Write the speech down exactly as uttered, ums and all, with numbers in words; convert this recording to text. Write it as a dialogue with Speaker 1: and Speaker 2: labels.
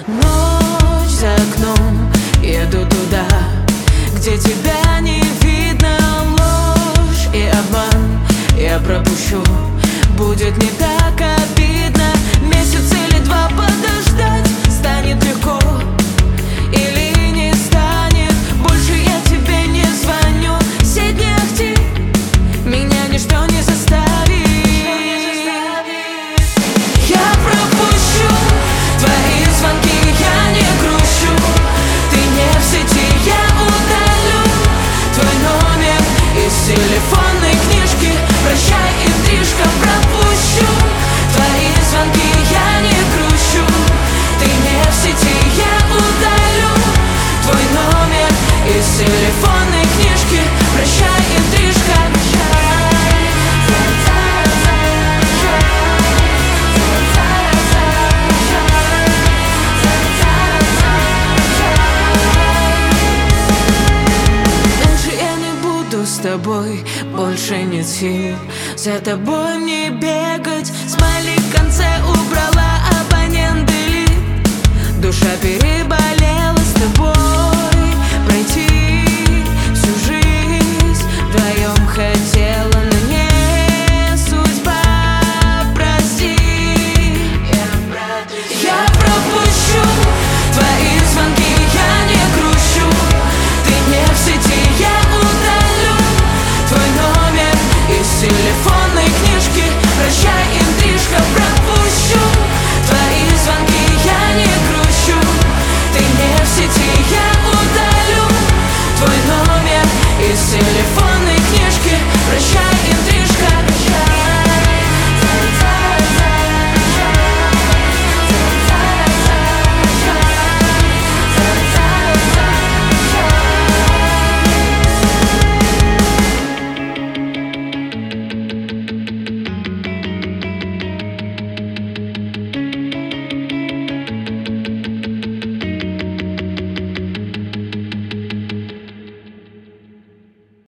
Speaker 1: Ночь за окном, еду туда, где тебя не видно. Ложь и обман я пропущу, будет не так обидно. Месяц или два подождать станет легко или не станет. Больше я тебе не звоню, все дни ахти, меня ничто не заставит. Я пропущу твои звонки, я не грущу. Ты не в сети, я удалю твой номер из телефонной книжки. Прощай, интрижка, пропущу твои звонки, я не грущу. Ты не в сети, я удалю твой номер из телефонной книжки. Прощай, интрижка. С тобой больше нет сил, за тобой мне бегать. Смайлик в конце убрала, абонент делит, душа переболит.